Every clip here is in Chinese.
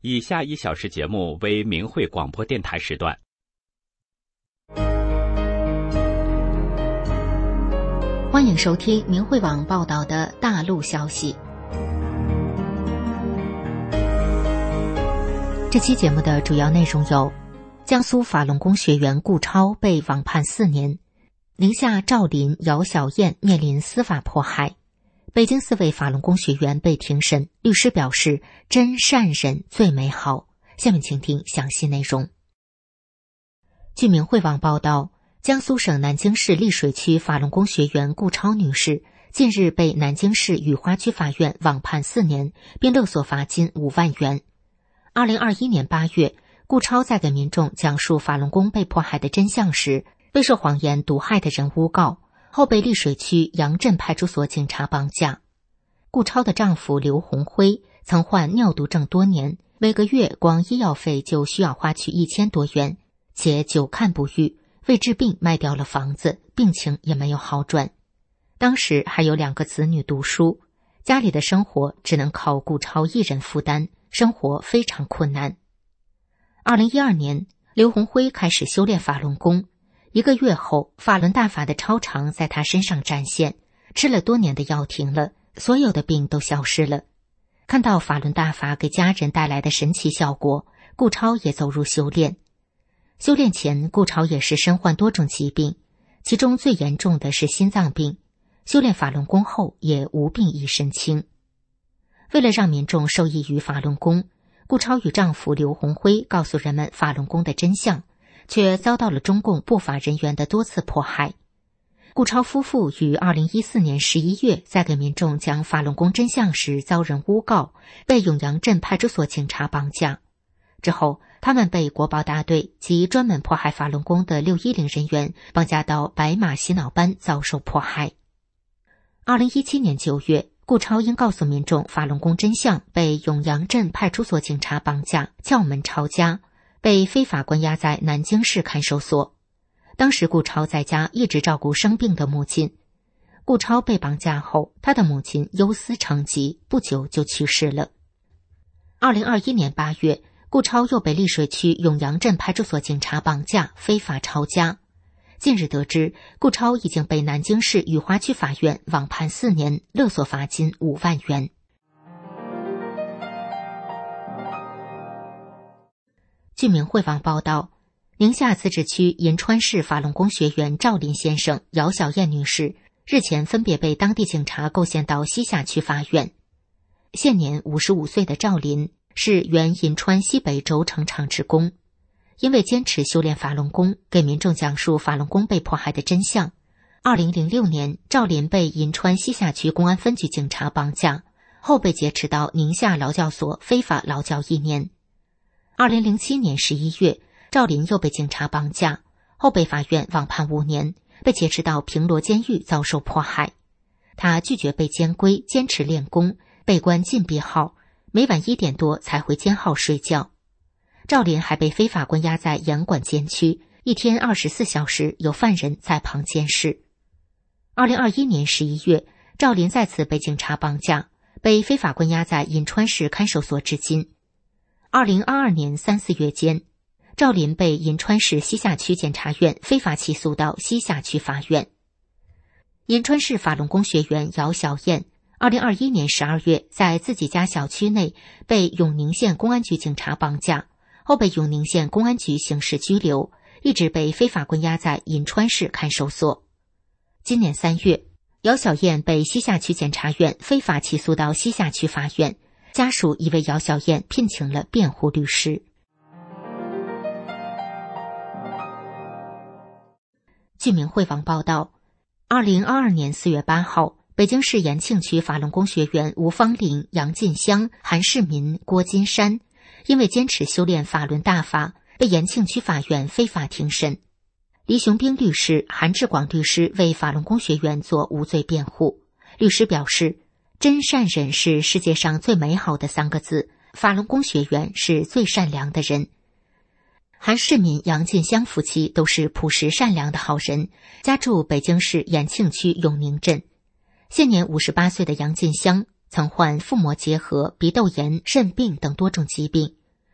以下1小时节目为明慧广播电台时段。 欢迎收听明慧网报道的大陆消息。这期节目的主要内容有：江苏法轮功学员顾超被网判4年，宁夏赵林、姚小燕面临司法迫害，北京4位法轮功学员被庭审，律师表示真善忍最美好。下面请听详细内容。据明慧网报道，江苏省南京市溧水区法轮功学员顾超女士近日被南京市雨花区法院网判4年，并勒索罚金5万元。2021年8月，顾超在给民众讲述法轮功被迫害的真相时，被受谎言毒害的人诬告，后被溧水区杨镇派出所警察绑架。顾超的丈夫刘红辉曾患尿毒症多年，每个月光医药费就需要花去1000多元，且久看不愈，为治病卖掉了房子，病情也没有好转。当时还有2个子女读书，家里的生活只能靠顾超一人负担，生活非常困难。2012年，刘红辉开始修炼法轮功，1个月后，法轮大法的超常在他身上展现，吃了多年的药停了，所有的病都消失了。看到法轮大法给家人带来的神奇效果，顾超也走入修炼。修炼前，顾超也是身患多种疾病，其中最严重的是心脏病。修炼法轮功后也无病一身轻。为了让民众受益于法轮功，顾超与丈夫刘红辉告诉人们法轮功的真相，却遭到了中共不法人员的多次迫害。顾超夫妇于2014年11月在给民众讲法轮功真相时遭人诬告，被永阳镇派出所警察绑架。之后，他们被国保大队及专门迫害法轮功的610人员绑架到白马洗脑班遭受迫害。2017年9月，顾超因告诉民众法轮功真相，被永阳镇派出所警察绑架，撬门抄家，被非法关押在南京市看守所。当时顾超在家一直照顾生病的母亲。顾超被绑架后，他的母亲忧思成疾，不久就去世了。2021年8月，顾超又被溧水区永阳镇派出所警察绑架，非法抄家。近日得知，顾超已经被南京市雨花区法院网判4年，勒索罚金5万元。据明慧网报道，宁夏自治区银川市法轮功学员赵林先生、姚小燕女士日前分别被当地警察构陷到西夏区法院。现年55岁的赵林是原银川西北轴承厂职工，因为坚持修炼法轮功，给民众讲述法轮功被迫害的真相。2006年，赵林被银川西夏区公安分局警察绑架，后被劫持到宁夏劳教所非法劳教1年。2007年11月，赵林又被警察绑架，后被法院网判5年，被劫持到平罗监狱遭受迫害。他拒绝被监规，坚持练功，被关禁闭号，每晚1点多才回监号睡觉。赵林还被非法关押在严管监区，一天24小时有犯人在旁监视。2021年11月，赵林再次被警察绑架，被非法关押在银川市看守所至今。2022年3、4月间，赵林被银川市西夏区检察院非法起诉到西夏区法院。银川市法轮功学员姚小燕2021年12月在自己家小区内被永宁县公安局警察绑架，后被永宁县公安局刑事拘留，一直被非法关押在银川市看守所。今年3月，姚小燕被西夏区检察院非法起诉到西夏区法院，家属已为姚小燕聘请了辩护律师。据明慧网报道，2022年4月8号，北京市延庆区法轮功学员吴芳林、杨进香、韩世民、郭金山因为坚持修炼法轮大法，被延庆区法院非法庭审。黎雄兵律师、韩志广律师为法轮功学员做无罪辩护。律师表示，真善忍是世界上最美好的3个字，法轮功学员是最善良的人。韩世民、杨进香夫妻都是朴实善良的好人，家住北京市延庆区永宁镇。现年58岁的杨进香曾患腹膜结核、鼻窦炎、肾病等多种疾病，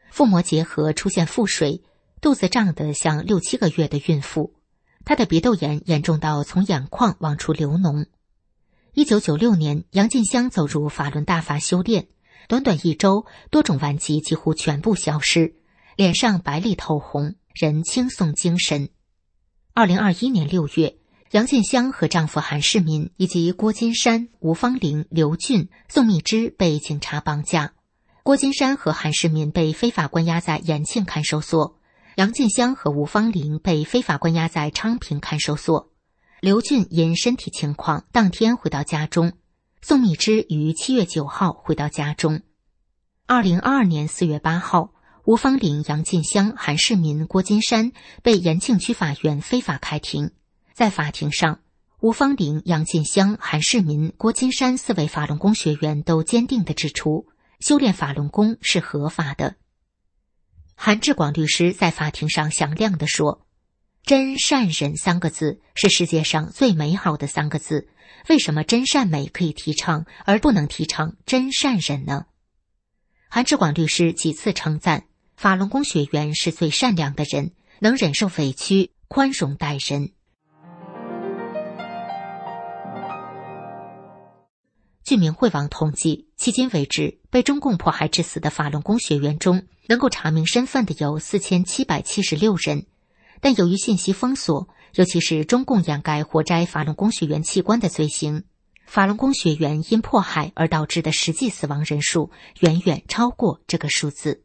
腹膜结核出现腹水，肚子胀得像6、7个月的孕妇。他的鼻窦炎严重到从眼眶往出流脓。1996年，杨进香走入法轮大法修炼，短短1周，多种顽疾几乎全部消失，脸上白里透红，人轻松精神。2021年6月，杨进香和丈夫韩世民以及郭金山、吴芳玲、刘俊、宋蜜芝被警察绑架。郭金山和韩世民被非法关押在延庆看守所，杨进香和吴芳玲被非法关押在昌平看守所。刘俊因身体情况当天回到家中，宋蜜芝于7月9号回到家中。2022年4月8号，吴芳玲、杨进香、韩世民、郭金山被延庆区法院非法开庭。在法庭上，吴芳玲、杨进香、韩世民、郭金山4位法轮功学员都坚定地指出，修炼法轮功是合法的。韩志广律师在法庭上响亮地说，真善忍3个字是世界上最美好的3个字，为什么真善美可以提倡，而不能提倡真善忍呢？韩志广律师几次称赞法轮功学员是最善良的人，能忍受委屈，宽容待人。据明慧网统计，迄今为止被中共迫害致死的法轮功学员中，能够查明身份的有4776人。但由于信息封锁，尤其是中共掩盖活摘法轮功学员器官的罪行，法轮功学员因迫害而导致的实际死亡人数远远超过这个数字。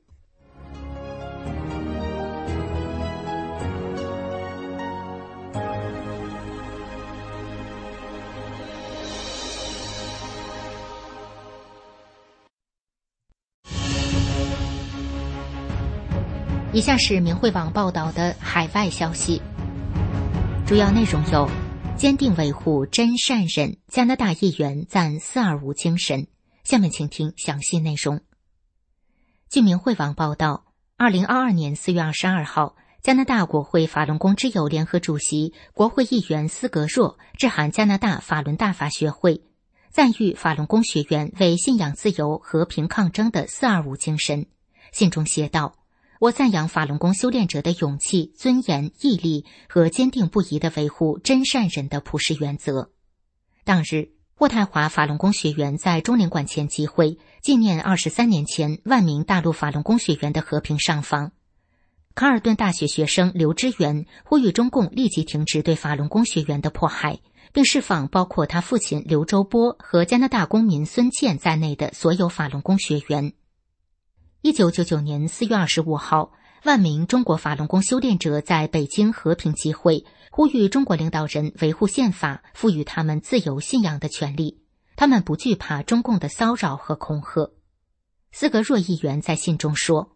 以下是明慧网报道的海外消息，主要内容有：坚定维护真善忍，加拿大议员赞425精神。下面请听详细内容。据明慧网报道，2022年4月22号，加拿大国会法轮功之友联合主席、国会议员斯格若致函加拿大法轮大法学会，赞誉法轮功学员为信仰自由、和平抗争的425精神。信中写道：我赞扬法轮功修炼者的勇气、尊严、毅力和坚定不移地维护真善忍的普世原则。当日，渥太华法轮功学员在中领馆前集会，纪念23年前万名大陆法轮功学员的和平上访。卡尔顿大学学生刘知源呼吁中共立即停止对法轮功学员的迫害，并释放包括他父亲刘周波和加拿大公民孙健在内的所有法轮功学员。1999年4月25号，万名中国法轮功修炼者在北京和平集会，呼吁中国领导人维护宪法，赋予他们自由信仰的权利。他们不惧怕中共的骚扰和恐吓。斯格若议员在信中说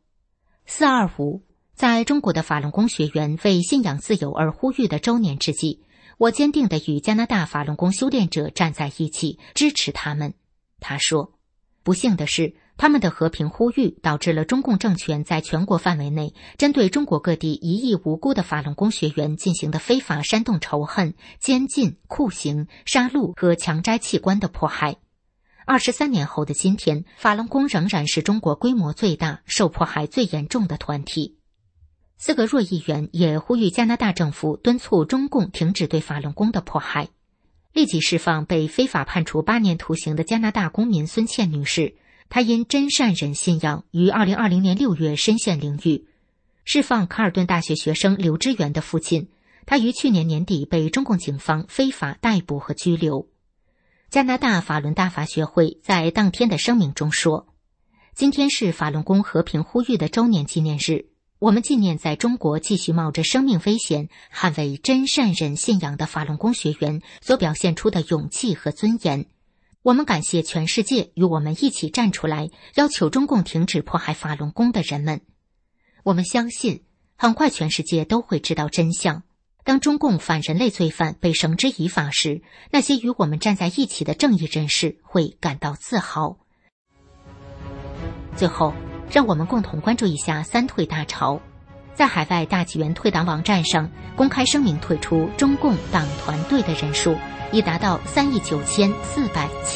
：“425，在中国的法轮功学员为信仰自由而呼吁的周年之际，我坚定地与加拿大法轮功修炼者站在一起，支持他们。”他说：“不幸的是，他们的和平呼吁导致了中共政权在全国范围内针对中国各地一亿无辜的法轮功学员进行的非法煽动仇恨、监禁、酷刑、杀戮和强摘器官的迫害。23年后的今天，法轮功仍然是中国规模最大、受迫害最严重的团体。”斯格若议员也呼吁加拿大政府敦促中共停止对法轮功的迫害，立即释放被非法判处8年徒刑的加拿大公民孙倩女士。他因真善忍信仰于2020年6月身陷囹圄，释放卡尔顿大学学生刘知源的父亲，他于去年年底被中共警方非法逮捕和拘留。加拿大法轮大法学会在当天的声明中说：“今天是法轮功和平呼吁的周年纪念日，我们纪念在中国继续冒着生命危险捍卫真善忍信仰的法轮功学员所表现出的勇气和尊严。我们感谢全世界与我们一起站出来要求中共停止迫害法轮功的人们。我们相信，很快全世界都会知道真相。当中共反人类罪犯被绳之以法时，那些与我们站在一起的正义人士会感到自豪。”最后，让我们共同关注一下三退大潮。在海外大纪元退党网站上公开声明退出中共党团队的人数已达到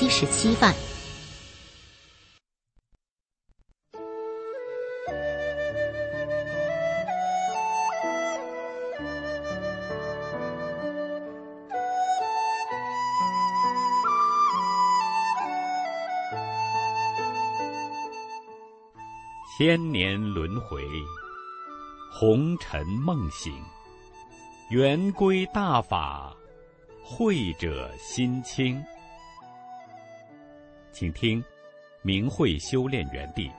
39477万。 千年轮回，红尘梦醒，圆规大法，慧者心清。请听明慧修炼园地。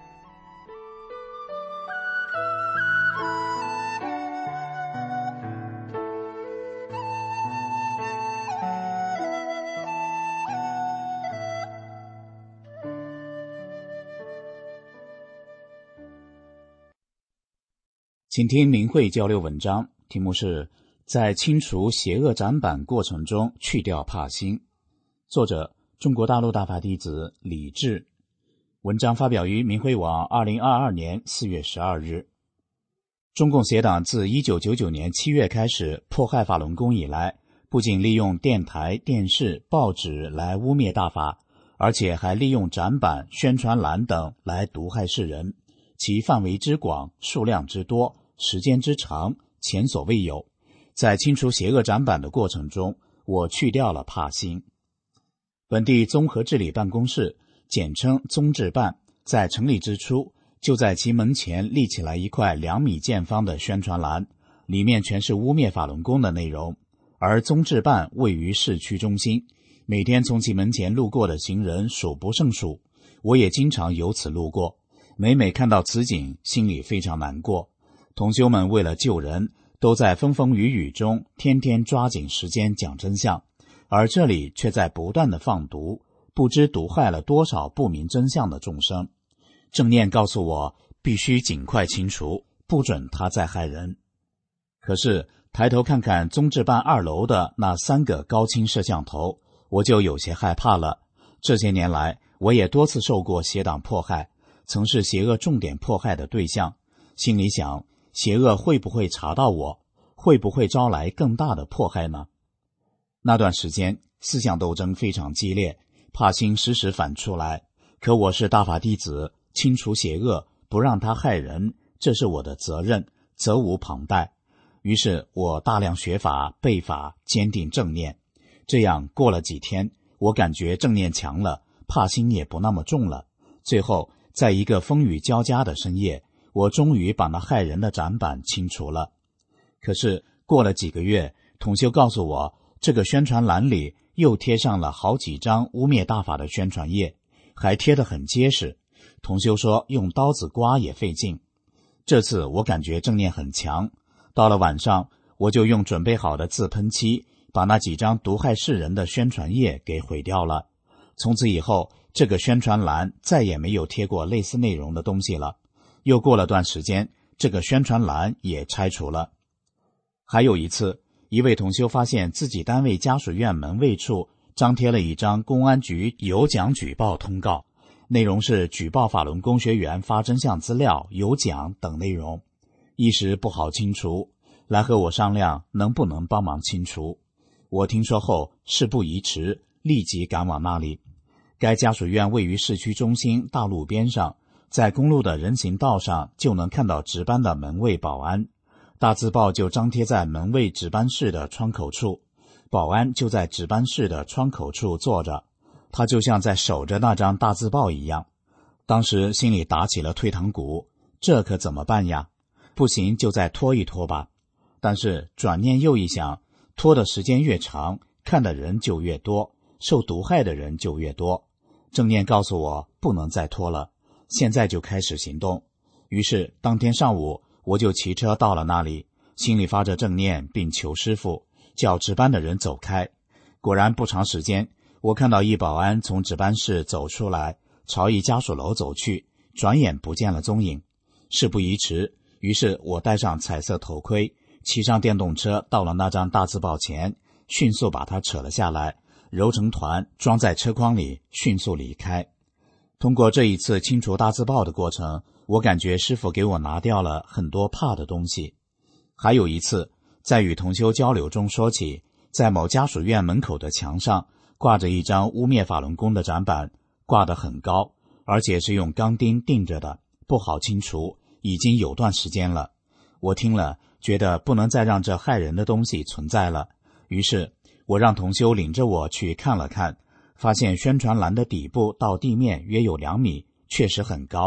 请听明慧交流文章，题目是在清除邪恶斩板过程中去掉怕心，作者中国大陆大法弟子李志。文章发表于明慧网2022年4月12日。中共邪党自1999年7月开始迫害法轮功以来，不仅利用电台、电视、报纸来污蔑大法，而且还利用展板、宣传栏等来毒害世人，其范围之广，数量之多，时间之长，前所未有。在清除邪恶展板的过程中，我去掉了怕心。本地综合治理办公室，简称综治办，在成立之初，就在其门前立起来一块2米见方的宣传栏，里面全是污蔑法轮功的内容。而综治办位于市区中心，每天从其门前路过的行人数不胜数，我也经常由此路过，每每看到此景，心里非常难过。同修们为了救人，都在风风雨雨中天天抓紧时间讲真相，而这里却在不断的放毒，不知毒害了多少不明真相的众生。正念告诉我，必须尽快清除，不准他再害人。可是抬头看看综治办2楼的那3个高清摄像头，我就有些害怕了。这些年来，我也多次受过邪党迫害，曾是邪恶重点迫害的对象，心里想，邪恶会不会查到我？会不会招来更大的迫害呢？那段时间思想斗争非常激烈，怕心时时反出来。可我是大法弟子，清除邪恶，不让他害人，这是我的责任，责无旁贷。于是我大量学法、背法，坚定正念。这样过了几天，我感觉正念强了，怕心也不那么重了。最后在一个风雨交加的深夜，我终于把那害人的展板清除了。可是过了几个月，同修告诉我，这个宣传栏里又贴上了好几张污蔑大法的宣传页，还贴得很结实。同修说用刀子刮也费劲。这次我感觉正念很强，到了晚上，我就用准备好的自喷漆把那几张毒害世人的宣传页给毁掉了。从此以后，这个宣传栏再也没有贴过类似内容的东西了。又过了段时间，这个宣传栏也拆除了。还有一次，一位同修发现自己单位家属院门卫处张贴了一张公安局有奖举报通告，内容是举报法轮功学员发真相资料、有奖等内容，一时不好清除，来和我商量能不能帮忙清除。我听说后，事不宜迟，立即赶往那里。该家属院位于市区中心大路边上，在公路的人行道上就能看到值班的门卫保安，大字报就张贴在门卫值班室的窗口处，保安就在值班室的窗口处坐着，他就像在守着那张大字报一样。当时心里打起了退堂鼓，这可怎么办呀？不行就再拖一拖吧。但是转念又一想，拖的时间越长，看的人就越多，受毒害的人就越多。正念告诉我不能再拖了，现在就开始行动。于是当天上午，我就骑车到了那里，心里发着正念，并求师父叫值班的人走开。果然不长时间，我看到一保安从值班室走出来，朝一家属楼走去，转眼不见了踪影。事不宜迟，于是我戴上彩色头盔，骑上电动车到了那张大字报前，迅速把它扯了下来，揉成团装在车筐里，迅速离开。通过这一次清除大字报的过程，我感觉师父给我拿掉了很多怕的东西。还有一次，在与同修交流中说起，在某家属院门口的墙上挂着一张污蔑法轮功的展板，挂得很高，而且是用钢钉钉着的，不好清除，已经有段时间了。我听了，觉得不能再让这害人的东西存在了，于是我让同修领着我去看了看，发现宣传栏的底部到地面约有2米，确实很高，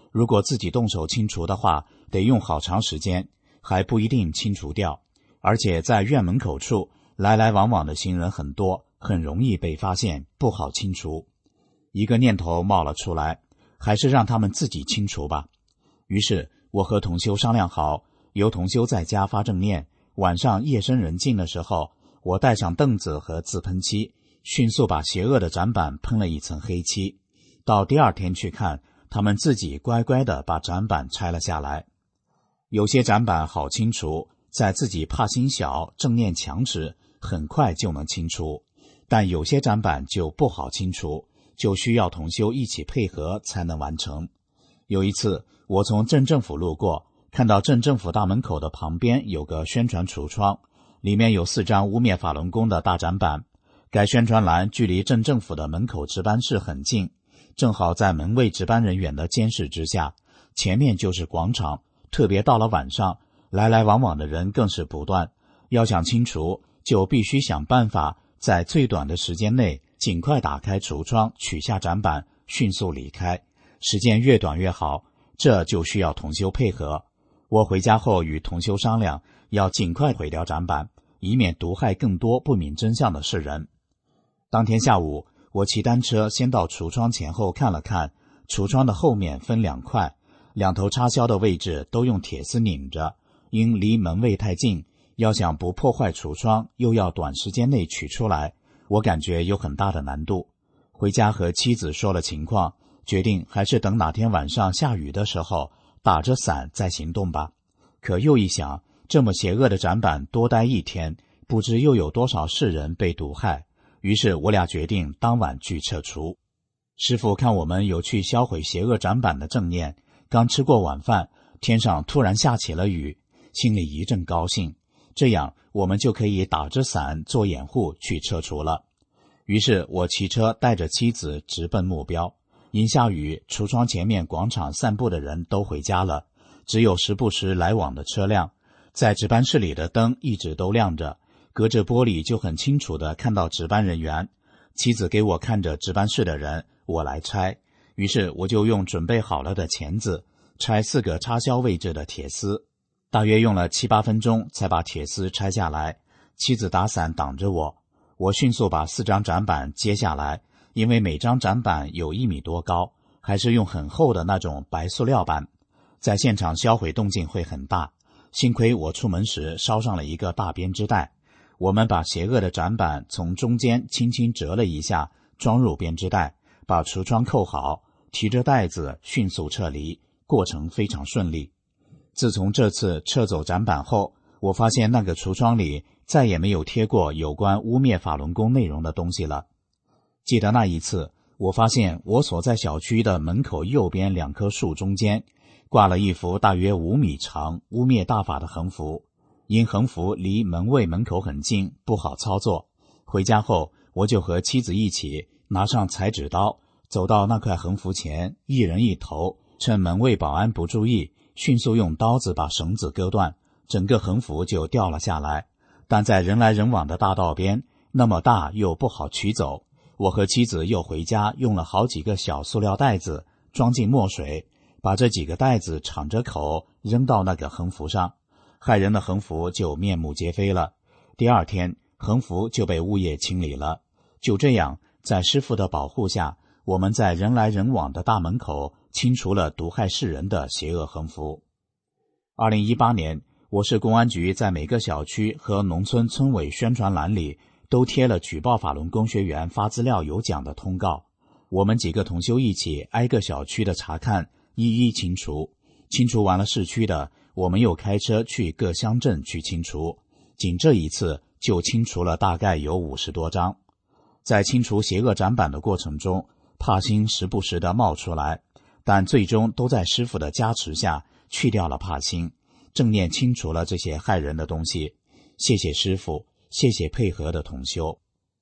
如果自己动手清除的话，得用好长时间，还不一定清除掉。而且在院门口处来来往往的行人很多，很容易被发现，不好清除。一个念头冒了出来，还是让他们自己清除吧。于是我和同修商量好，由同修在家发正念，晚上夜深人静的时候，我带上凳子和自喷漆，迅速把邪恶的展板喷了一层黑漆。到第二天去看，他们自己乖乖地把展板拆了下来。有些展板好清除，在自己怕心小、正念强时，很快就能清除，但有些展板就不好清除，就需要同修一起配合才能完成。有一次，我从镇政府路过，看到镇政府大门口的旁边有个宣传橱窗，里面有4张污蔑法轮功的大展板。该宣传栏距离镇政府的门口值班室很近，正好在门卫值班人员的监视之下，前面就是广场，特别到了晚上，来来往往的人更是不断。要想清除，就必须想办法在最短的时间内尽快打开橱窗，取下展板，迅速离开，时间越短越好。这就需要同修配合。我回家后与同修商量，要尽快毁掉展板，以免毒害更多不明真相的世人。当天下午，我骑单车先到橱窗前后看了看，橱窗的后面分2块，2头插销的位置都用铁丝拧着，因离门卫太近，要想不破坏橱窗，又要短时间内取出来，我感觉有很大的难度。回家和妻子说了情况，决定还是等哪天晚上下雨的时候，打着伞再行动吧。可又一想，这么邪恶的展板多待1天，不知又有多少世人被毒害。于是我俩决定当晚去撤除。师父看我们有去销毁邪恶展板的正念，刚吃过晚饭，天上突然下起了雨，心里一阵高兴，这样我们就可以打着伞做掩护去撤除了。于是我骑车带着妻子直奔目标。因下雨，橱窗前面广场散步的人都回家了，只有时不时来往的车辆。在值班室里的灯一直都亮着，隔着玻璃就很清楚地看到值班人员。妻子给我看着值班室的人，我来拆。于是我就用准备好了的钳子拆4个插销位置的铁丝，大约用了7、8分钟才把铁丝拆下来。妻子打伞挡着我，我迅速把4张展板接下来，因为每张展板有1米多高，还是用很厚的那种白塑料板，在现场销毁动静会很大。幸亏我出门时捎上了一个大编织袋，我们把邪恶的展板从中间轻轻折了一下，装入编织袋，把橱窗扣好，提着袋子迅速撤离，过程非常顺利。自从这次撤走展板后，我发现那个橱窗里再也没有贴过有关污蔑法轮功内容的东西了。记得那一次，我发现我所在小区的门口右边2棵树中间挂了一幅大约5米长污蔑大法的横幅，因横幅离门卫门口很近，不好操作。回家后，我就和妻子一起拿上裁纸刀，走到那块横幅前，一人一头，趁门卫保安不注意，迅速用刀子把绳子割断，整个横幅就掉了下来。但在人来人往的大道边，那么大又不好取走，我和妻子又回家用了好几个小塑料袋子装进墨水，把这几个袋子敞着口扔到那个横幅上，害人的横幅就面目皆非了。第2天，横幅就被物业清理了。就这样，在师父的保护下，我们在人来人往的大门口清除了毒害世人的邪恶横幅。2018年，我市公安局在每个小区和农村村委宣传栏里都贴了举报法轮功学员发资料有奖的通告。我们几个同修一起挨个小区的查看，一一清除。清除完了市区的，我们又开车去各乡镇去清除。仅这一次就清除了大概有50多张。在清除邪恶展板的过程中，怕心时不时地冒出来，但最终都在师父的加持下去掉了怕心，正念清除了这些害人的东西。谢谢师父，谢谢配合的同修。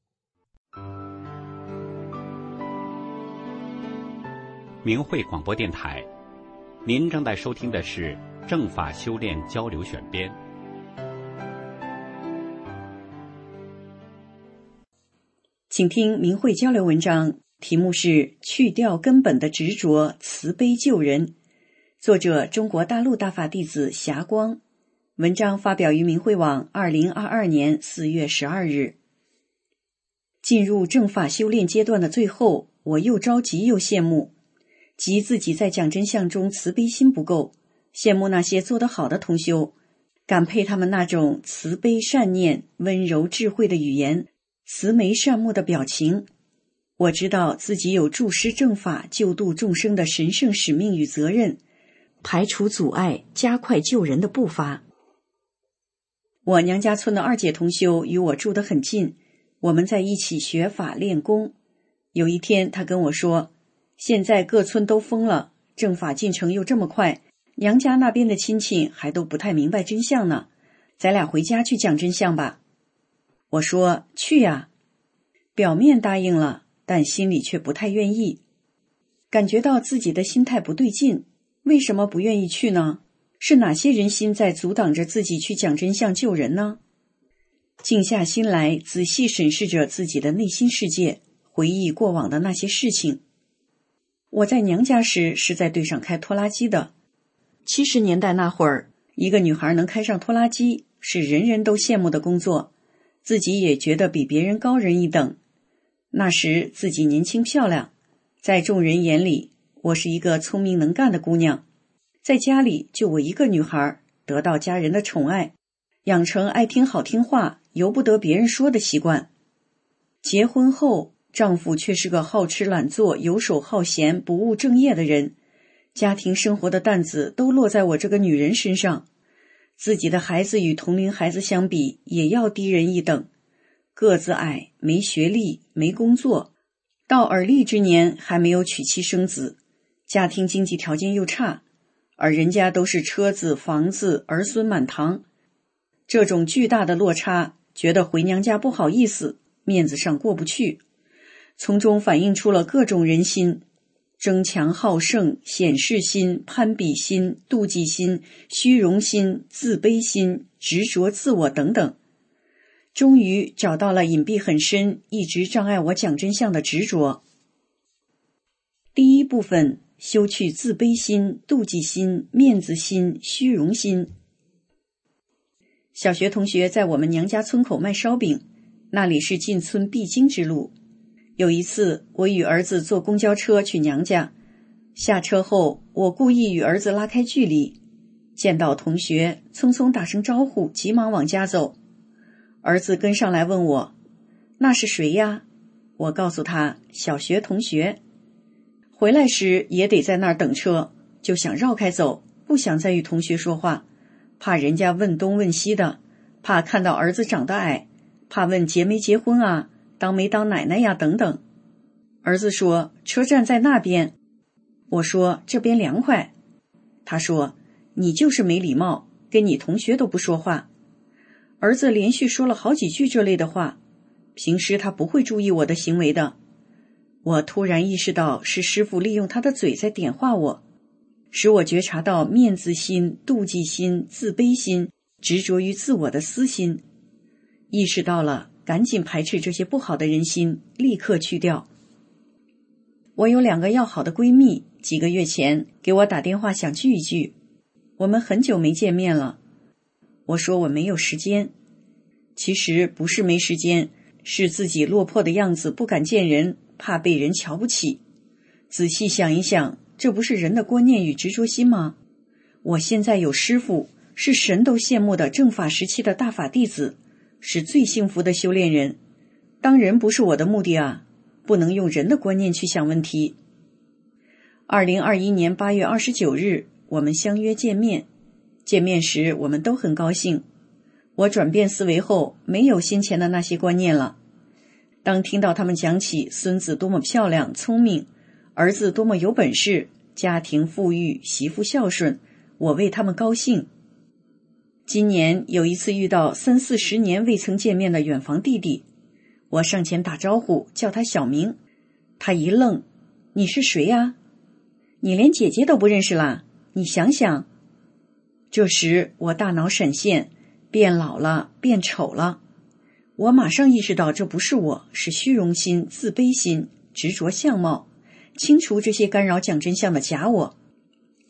明慧广播电台，您正在收听的是正法修炼交流选编。 请听明慧交流文章，题目是去掉根本的执着，慈悲救人， 作者中国大陆大法弟子霞光，文章发表于明慧网2022年4月12日。进入正法修炼阶段的最后，我又着急又羡慕，即自己在讲真相中慈悲心不够，羡慕那些做得好的同修，感佩他们那种慈悲善念、温柔智慧的语言，慈眉善目的表情。我知道自己有助施正法、救度众生的神圣使命与责任，排除阻碍，加快救人的步伐。我娘家村的二姐同修与我住得很近，我们在一起学法练功。有一天她跟我说，现在各村都封了，正法进程又这么快，娘家那边的亲戚还都不太明白真相呢，咱俩回家去讲真相吧。我说去呀，表面答应了，但心里却不太愿意，感觉到自己的心态不对劲。为什么不愿意去呢？是哪些人心在阻挡着自己去讲真相救人呢？静下心来，仔细审视着自己的内心世界，回忆过往的那些事情。我在娘家时是在队上开拖拉机的。70年代那会儿，一个女孩能开上拖拉机，是人人都羡慕的工作，自己也觉得比别人高人一等。那时自己年轻漂亮，在众人眼里，我是一个聪明能干的姑娘。在家里就我一个女孩，得到家人的宠爱，养成爱听好听话，由不得别人说的习惯。结婚后，丈夫却是个好吃懒做、游手好闲、不务正业的人，家庭生活的担子都落在我这个女人身上。自己的孩子与同龄孩子相比，也要低人一等，个子矮，没学历，没工作，到而立之年还没有娶妻生子，家庭经济条件又差，而人家都是车子、房子、儿孙满堂。这种巨大的落差，觉得回娘家不好意思，面子上过不去，从中反映出了各种人心，争强好胜、显示心、攀比心、妒忌心、虚荣心、自卑心、执着自我等等。终于找到了隐蔽很深，一直障碍我讲真相的执着。第一部分，修去自卑心、妒忌心、面子心、虚荣心。小学同学在我们娘家村口卖烧饼，那里是进村必经之路。有一次，我与儿子坐公交车去娘家，下车后，我故意与儿子拉开距离，见到同学，匆匆打声招呼，急忙往家走。儿子跟上来问我，那是谁呀？我告诉他，小学同学。回来时也得在那儿等车，就想绕开走，不想再与同学说话，怕人家问东问西的，怕看到儿子长得矮，怕问结没结婚啊，当没当奶奶呀等等。儿子说车站在那边，我说这边凉快。他说你就是没礼貌，跟你同学都不说话。儿子连续说了好几句这类的话，平时他不会注意我的行为的。我突然意识到是师父利用他的嘴在点化我，使我觉察到面子心、妒忌心、自卑心、执着于自我的私心。意识到了，赶紧排斥这些不好的人心，立刻去掉。我有2个要好的闺蜜，几个月前给我打电话想聚一聚，我们很久没见面了。我说我没有时间，其实不是没时间，是自己落魄的样子不敢见人，怕被人瞧不起。仔细想一想，这不是人的观念与执着心吗？我现在有师父，是神都羡慕的正法时期的大法弟子，是最幸福的修炼人。当人不是我的目的啊，不能用人的观念去想问题。2021年8月29日，我们相约见面。见面时我们都很高兴，我转变思维后，没有先前的那些观念了。当听到他们讲起孙子多么漂亮聪明，儿子多么有本事，家庭富裕，媳妇孝顺，我为他们高兴。今年有一次遇到30-40年未曾见面的远房弟弟，我上前打招呼，叫他小名。他一愣，你是谁呀？你连姐姐都不认识啦？你想想。这时我大脑闪现，变老了，变丑了。我马上意识到这不是我，是虚荣心、自卑心、执着相貌，清除这些干扰讲真相的假我。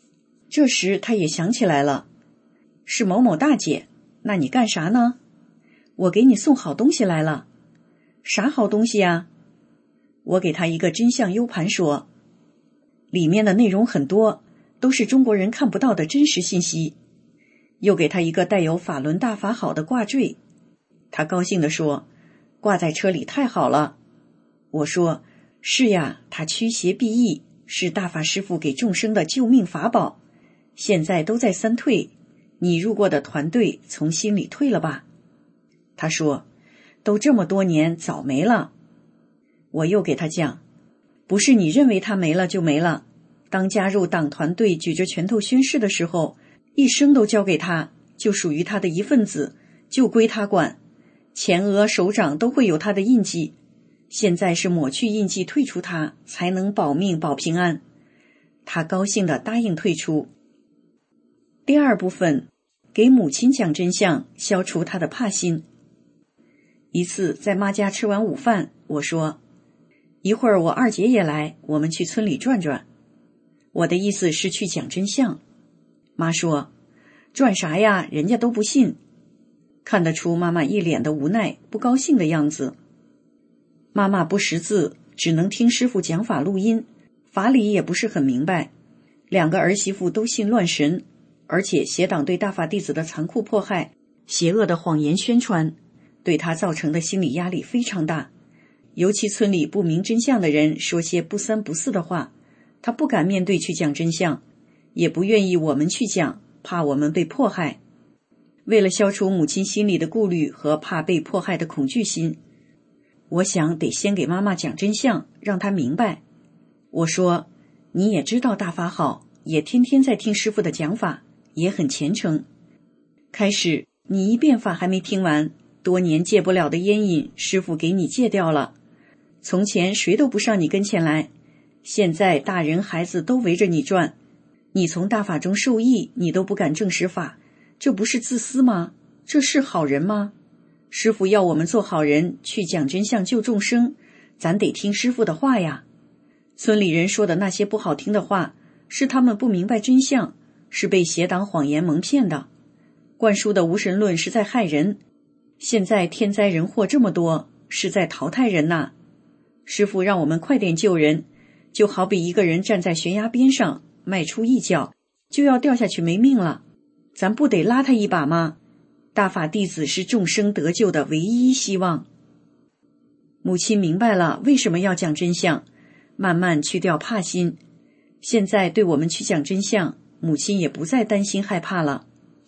这时他也想起来了，是某某大姐，那你干啥呢？我给你送好东西来了。啥好东西呀？我给他一个真相 U 盘说，里面的内容很多，都是中国人看不到的真实信息。又给他一个带有法轮大法好的挂坠，他高兴地说，挂在车里太好了。我说，是呀，他驱邪避疫，是大法师父给众生的救命法宝，现在都在三退，你入过的团队从心里退了吧？他说，都这么多年早没了。我又给他讲，不是你认为他没了就没了，当加入党团队举着拳头宣誓的时候，一生都交给他，就属于他的一份子，就归他管，前额手掌都会有他的印记，现在是抹去印记退出他，才能保命保平安。他高兴地答应退出。第二部分，给母亲讲真相，消除她的怕心。一次在妈家吃完午饭，我说，一会儿我二姐也来，我们去村里转转。我的意思是去讲真相。妈说，转啥呀，人家都不信。看得出妈妈一脸的无奈不高兴的样子。妈妈不识字，只能听师傅讲法录音，法理也不是很明白。两个儿媳妇都信乱神，而且邪党对大法弟子的残酷迫害，邪恶的谎言宣传，对她造成的心理压力非常大。尤其村里不明真相的人说些不三不四的话，她不敢面对去讲真相，也不愿意我们去讲，怕我们被迫害。为了消除母亲心里的顾虑和怕被迫害的恐惧心，我想得先给妈妈讲真相，让她明白。我说，你也知道大法好，也天天在听师父的讲法，也很虔诚。开始你一遍法还没听完，多年戒不了的烟瘾，师父给你戒掉了。从前谁都不上你跟前来，现在大人孩子都围着你转，你从大法中受益，你都不敢证实法，这不是自私吗？这是好人吗？师父要我们做好人，去讲真相救众生，咱得听师父的话呀。村里人说的那些不好听的话，是他们不明白真相，是被邪党谎言蒙骗的。灌输的无神论是在害人，现在天灾人祸这么多，是在淘汰人呐。师父让我们快点救人，就好比一个人站在悬崖边上，迈出一脚就要掉下去没命了，咱不得拉他一把吗？大法弟子是众生得救的唯一希望。母亲明白了为什么要讲真相，慢慢去掉怕心。现在对我们去讲真相，母亲也不再担心害怕了。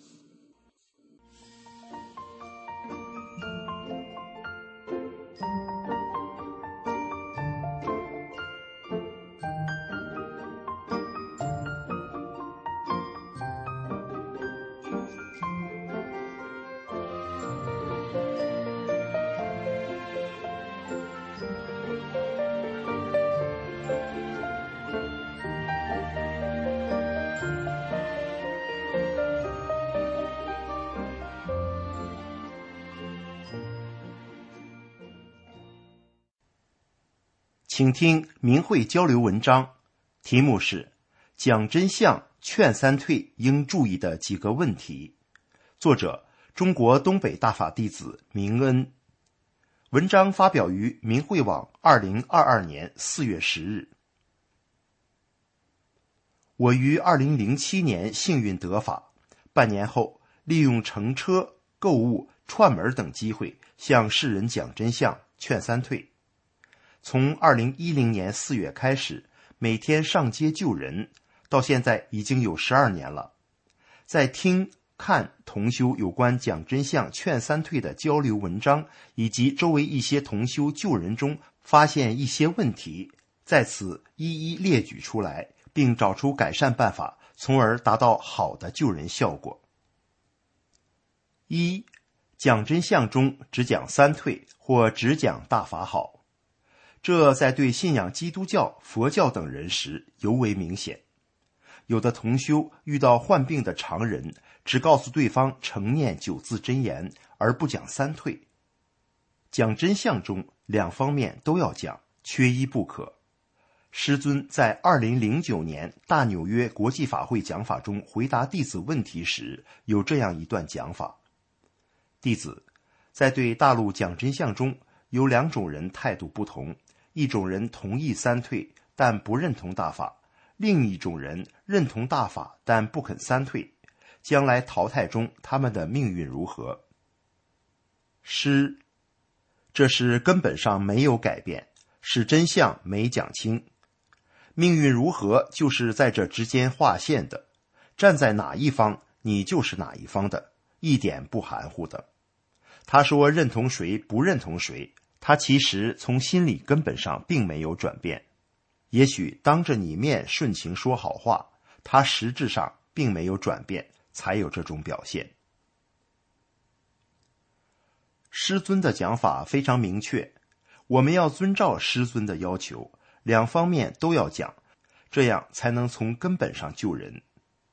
请听明慧交流文章，题目是讲真相劝三退应注意的几个问题，作者中国东北大法弟子明恩。文章发表于明慧网2022年4月10日。我于2007年幸运得法，半年后利用乘车、购物、串门等机会向世人讲真相劝三退。从2010年4月开始，每天上街救人，到现在已经有12年了。在听看同修有关讲真相劝三退的交流文章，以及周围一些同修救人中发现一些问题，在此一一列举出来，并找出改善办法，从而达到好的救人效果。一、讲真相中只讲三退或只讲大法好，这在对信仰基督教、佛教等人时尤为明显。有的同修遇到患病的常人，只告诉对方承念9字真言，而不讲三退。讲真相中两方面都要讲，缺一不可。 师尊在2009年大纽约国际法会讲法中回答弟子问题时，有这样一段讲法：弟子在对大陆讲真相中有两种人态度不同，一种人同意三退，但不认同大法；另一种人认同大法，但不肯三退。将来淘汰中，他们的命运如何？师，这是根本上没有改变，是真相没讲清。命运如何，就是在这之间划线的，站在哪一方，你就是哪一方的，一点不含糊的。他说认同谁不认同谁，他其实从心理根本上并没有转变。也许当着你面顺情说好话，他实质上并没有转变，才有这种表现。师尊的讲法非常明确，我们要遵照师尊的要求，两方面都要讲，这样才能从根本上救人。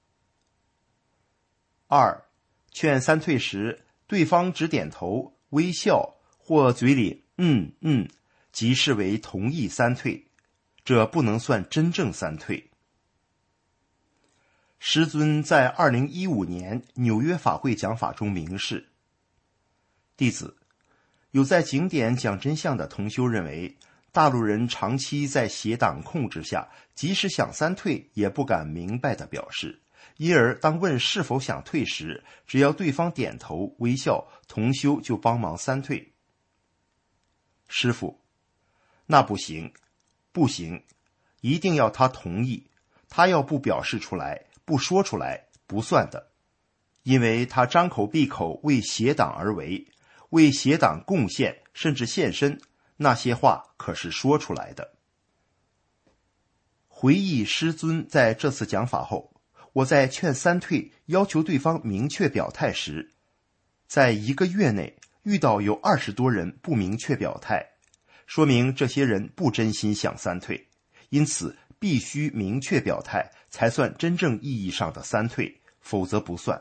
二，劝三退时，对方只点头、微笑或嘴里即视为同意三退，这不能算真正三退。师尊在2015年纽约法会讲法中明示，弟子有在景点讲真相的同修认为，大陆人长期在邪党控制下，即使想三退也不敢明白地表示，因而当问是否想退时，只要对方点头微笑，同修就帮忙三退。师父，那不行，不行，一定要他同意，他要不表示出来，不说出来，不算的，因为他张口闭口为邪党而为，为邪党贡献甚至献身，那些话可是说出来的。回忆师尊在这次讲法后，我在劝三退要求对方明确表态时，在1个月内遇到有20多人不明确表态，说明这些人不真心想三退，因此必须明确表态才算真正意义上的三退，否则不算。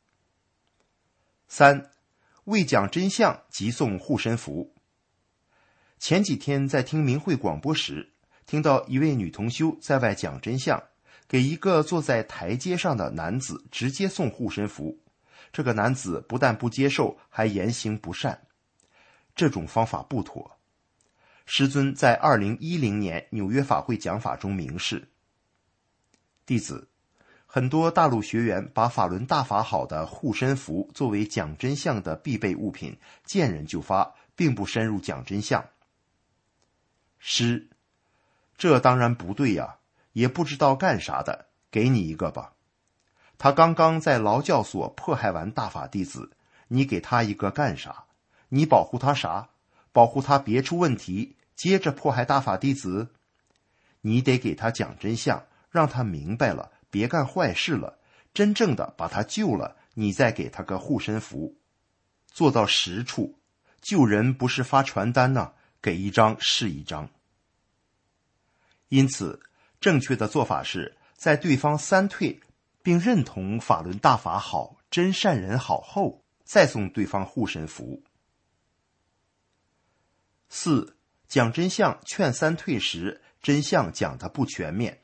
三，为讲真相即送护身符。前几天在听明慧广播时，听到一位女同修在外讲真相，给一个坐在台阶上的男子直接送护身符，这个男子不但不接受，还言行不善，这种方法不妥。师尊在2010年纽约法会讲法中明示，弟子很多大陆学员把法轮大法好的护身符作为讲真相的必备物品，见人就发，并不深入讲真相。师，这当然不对呀，也不知道干啥的，给你一个吧。他刚刚在劳教所迫害完大法弟子，你给他一个干啥？你保护他啥？保护他别出问题，接着迫害大法弟子？你得给他讲真相，让他明白了，别干坏事了，真正的把他救了，你再给他个护身符。做到实处，救人不是发传单呢，给一张是一张。因此，正确的做法是在对方三退并认同法轮大法好、真善人好后，再送对方护身符。四，讲真相劝三退时，真相讲得不全面。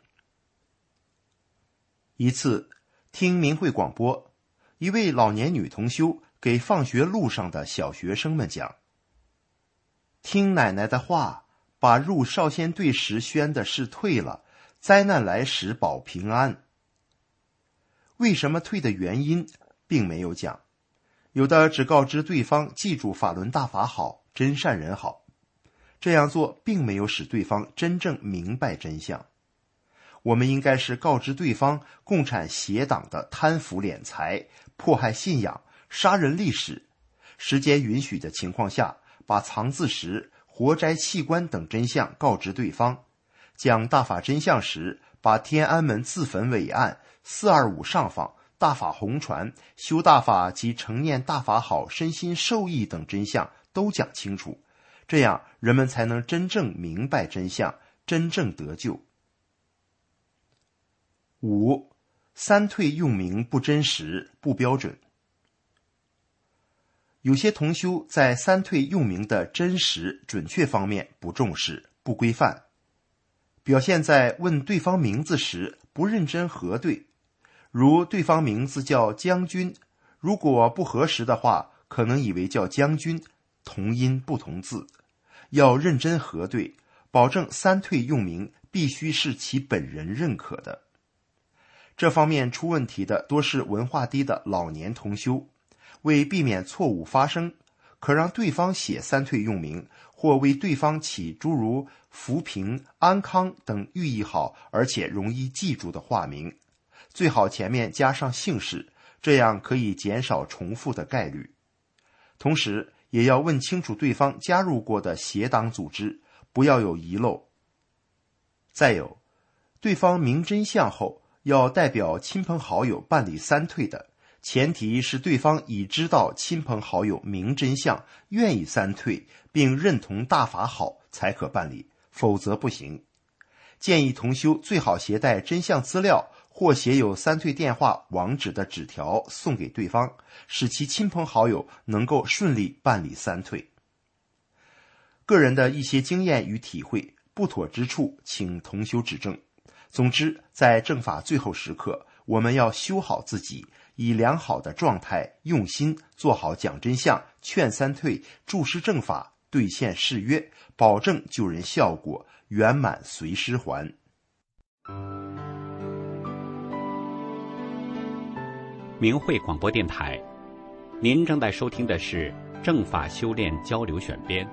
一次听明慧广播，一位老年女同修给放学路上的小学生们讲，听奶奶的话，把入少先队时宣的事退了，灾难来时保平安。为什么退的原因并没有讲，有的只告知对方记住法轮大法好，真善人好，这样做并没有使对方真正明白真相。我们应该是告知对方共产邪党的贪腐敛财、迫害信仰、杀人历史，时间允许的情况下，把藏字石、活摘器官等真相告知对方。讲大法真相时，把天安门自焚伟案、425上访、大法红传、修大法及承念大法好、身心受益等真相都讲清楚，这样人们才能真正明白真相，真正得救。五，三退用名不真实、不标准。有些同修在三退用名的真实、准确方面不重视、不规范。 表现在问对方名字时不认真核对，如对方名字叫将军，如果不核实的话，可能以为叫将军，同音不同字。要认真核对，保证三退用名必须是其本人认可的。这方面出问题的多是文化低的老年同修，为避免错误发生，可让对方写三退用名，或为对方起诸如扶贫、安康等寓意好而且容易记住的化名，最好前面加上姓氏，这样可以减少重复的概率。同时也要问清楚对方加入过的邪党组织，不要有遗漏。再有，对方明真相后，要代表亲朋好友办理三退的，前提是对方已知道亲朋好友明真相，愿意三退，并认同大法好才可办理，否则不行。建议同修最好携带真相资料或写有三退电话网址的纸条送给对方，使其亲朋好友能够顺利办理三退。个人的一些经验与体会，不妥之处请同修指正。总之，在正法最后时刻，我们要修好自己，以良好的状态用心做好讲真相、劝三退、注释正法、兑现誓约，保证救人效果圆满随师还。 明慧广播电台，您正在收听的是正法修炼交流选编。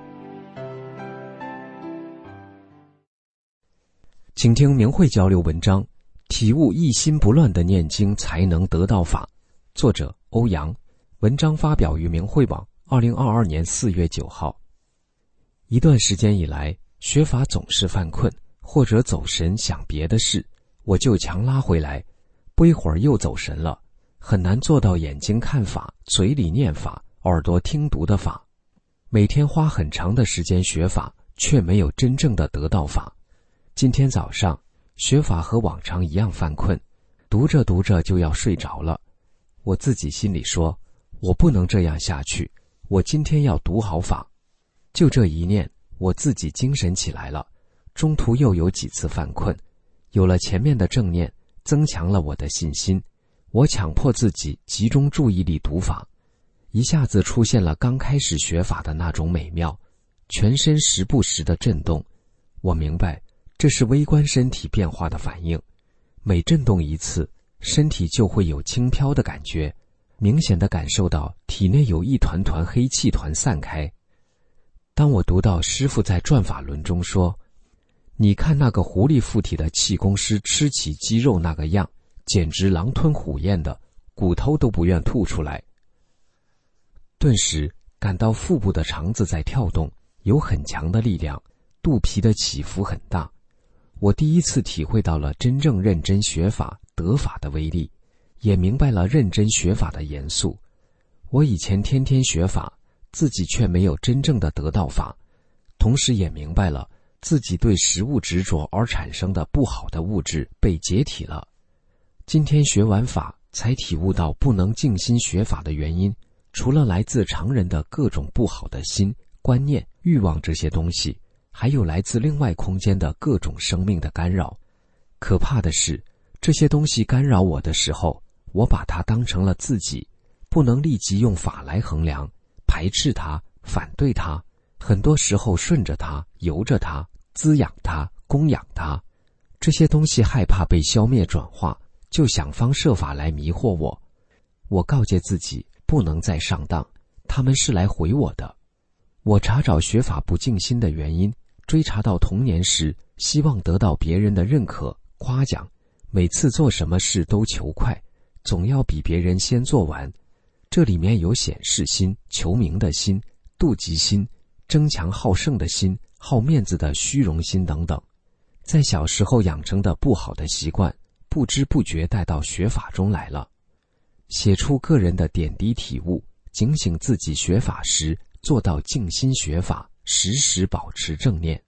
请听明慧交流文章，体悟一心不乱的念经才能得到法。作者欧阳，文章发表于明慧网2022年4月9号。一段时间以来，学法总是犯困，或者走神想别的事，我就强拉回来，不一会儿又走神了，很难做到眼睛看法，嘴里念法，耳朵听读的法。每天花很长的时间学法，却没有真正的得到法。今天早上学法和往常一样犯困，读着读着就要睡着了。我自己心里说，我不能这样下去，我今天要读好法。就这一念，我自己精神起来了。中途又有几次犯困，有了前面的正念，增强了我的信心。我强迫自己集中注意力读法，一下子出现了刚开始学法的那种美妙，全身时不时的震动。我明白这是微观身体变化的反应，每震动一次，身体就会有轻飘的感觉，明显地感受到体内有一团团黑气团散开。当我读到师父在转法轮中说，你看那个狐狸附体的气功师吃起鸡肉那个样，简直狼吞虎咽的，骨头都不愿吐出来。顿时感到腹部的肠子在跳动，有很强的力量，肚皮的起伏很大。我第一次体会到了真正认真学法得法的威力，也明白了认真学法的严肃。我以前天天学法，自己却没有真正的得到法，同时也明白了自己对食物执着而产生的不好的物质被解体了。今天学完法，才体悟到不能静心学法的原因，除了来自常人的各种不好的心、观念、欲望这些东西，还有来自另外空间的各种生命的干扰。可怕的是，这些东西干扰我的时候，我把它当成了自己，不能立即用法来衡量，排斥它，反对它，很多时候顺着它，由着它，滋养它，供养它。这些东西害怕被消灭转化，就想方设法来迷惑我。我告诫自己不能再上当，他们是来毁我的。我查找学法不静心的原因，追查到童年时希望得到别人的认可、夸奖，每次做什么事都求快，总要比别人先做完。这里面有显示心、求名的心、妒忌心、争强好胜的心、好面子的虚荣心等等。在小时候养成的不好的习惯，不知不觉带到学法中来了。写出个人的点滴体悟，警醒自己学法时做到静心学法，时时保持正念。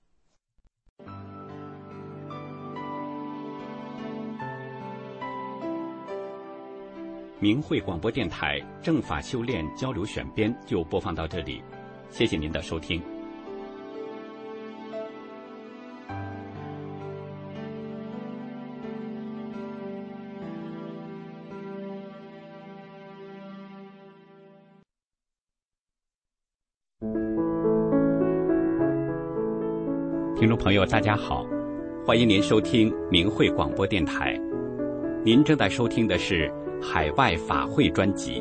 明慧广播电台正法修炼交流选编就播放到这里，谢谢您的收听。 听众朋友大家好，欢迎您收听明慧广播电台。您正在收听的是海外法会专辑。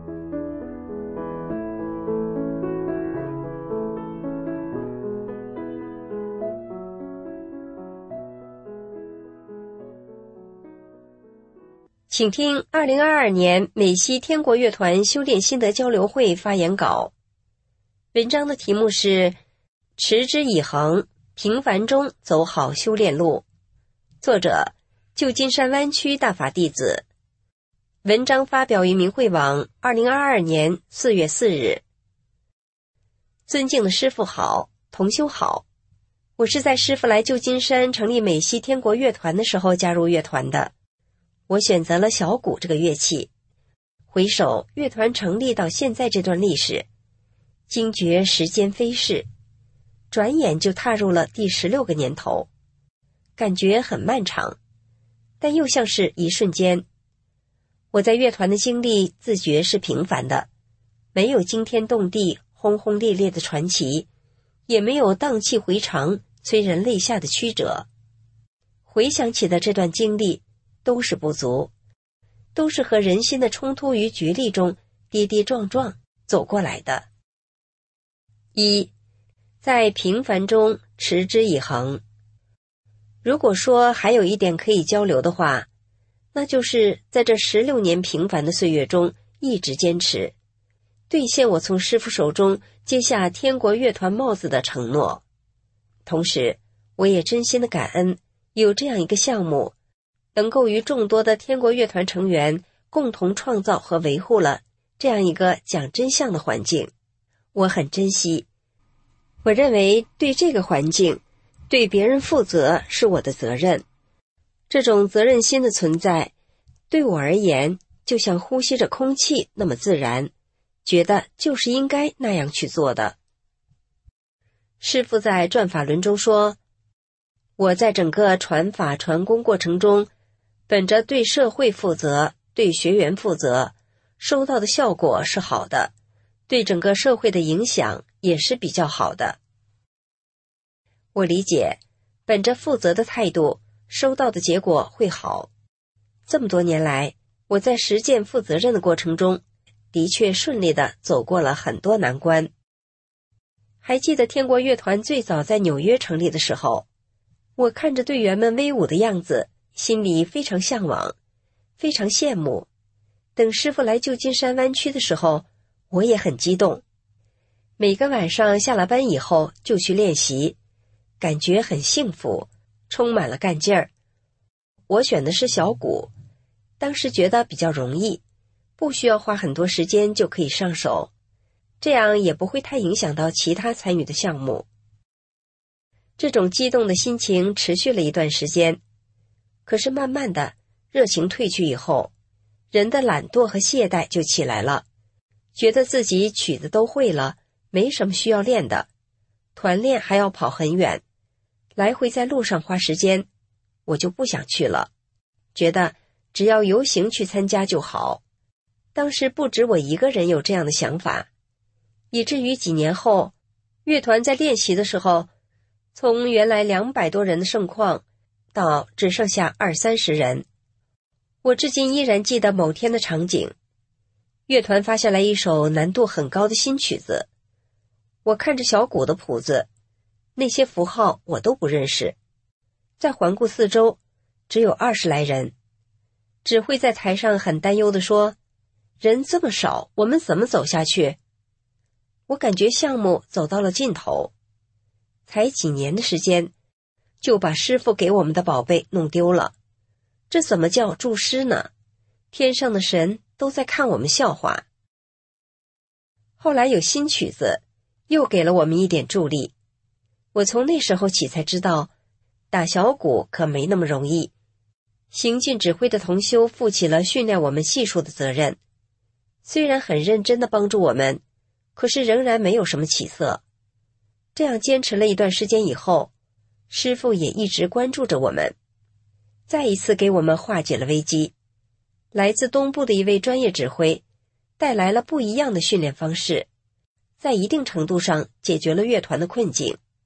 请听2022年美西天国乐团修炼心得交流会发言稿。文章的题目是持之以恒，平凡中走好修炼路，作者旧金山湾区大法弟子。文章发表于明慧网2022年4月4日。尊敬的师父好，同修好，我是在师父来旧金山成立美西天国乐团的时候加入乐团的。我选择了小鼓这个乐器。回首乐团成立到现在这段历史，惊觉时间飞逝，转眼就踏入了第16个年头，感觉很漫长，但又像是一瞬间。我在乐团的经历自觉是平凡的，没有惊天动地轰轰烈烈的传奇，也没有荡气回肠催人泪下的曲折。回想起的这段经历都是不足，都是和人心的冲突与角力中跌跌撞撞走过来的。一，在平凡中持之以恒。如果说还有一点可以交流的话，那就是在这16年平凡的岁月中一直坚持，兑现我从师父手中接下天国乐团帽子的承诺。同时，我也真心的感恩有这样一个项目，能够与众多的天国乐团成员共同创造和维护了这样一个讲真相的环境，我很珍惜。我认为对这个环境，对别人负责是我的责任。这种责任心的存在，对我而言就像呼吸着空气那么自然，觉得就是应该那样去做的。师父在转法轮中说，我在整个传法传功过程中，本着对社会负责，对学员负责，收到的效果是好的，对整个社会的影响也是比较好的。我理解，本着负责的态度，收到的结果会好。这么多年来，我在实践负责任的过程中，的确顺利地走过了很多难关。还记得天国乐团最早在纽约成立的时候，我看着队员们威武的样子，心里非常向往，非常羡慕。等师父来旧金山湾区的时候，我也很激动。每个晚上下了班以后就去练习，感觉很幸福，充满了干劲儿。我选的是小鼓，当时觉得比较容易，不需要花很多时间就可以上手，这样也不会太影响到其他参与的项目。这种激动的心情持续了一段时间，可是慢慢的，热情褪去以后，人的懒惰和懈怠就起来了，觉得自己曲子都会了，没什么需要练的，团练还要跑很远，来回在路上花时间，我就不想去了，觉得只要游行去参加就好。当时不止我一个人有这样的想法，以至于几年后，乐团在练习的时候，从原来200多人的盛况到只剩下20-30人。我至今依然记得某天的场景，乐团发下来一首难度很高的新曲子，我看着小鼓的谱子，那些符号我都不认识，再环顾四周，只有20来人。指挥在台上很担忧地说，人这么少，我们怎么走下去？我感觉项目走到了尽头，才几年的时间，就把师父给我们的宝贝弄丢了，这怎么叫助师呢？天上的神都在看我们笑话。后来有新曲子，又给了我们一点助力。我从那时候起才知道，打小鼓可没那么容易。行进指挥的同修负起了训练我们系数的责任，虽然很认真地帮助我们，可是仍然没有什么起色。这样坚持了一段时间以后，师父也一直关注着我们，再一次给我们化解了危机。来自东部的一位专业指挥带来了不一样的训练方式，在一定程度上解决了乐团的困境。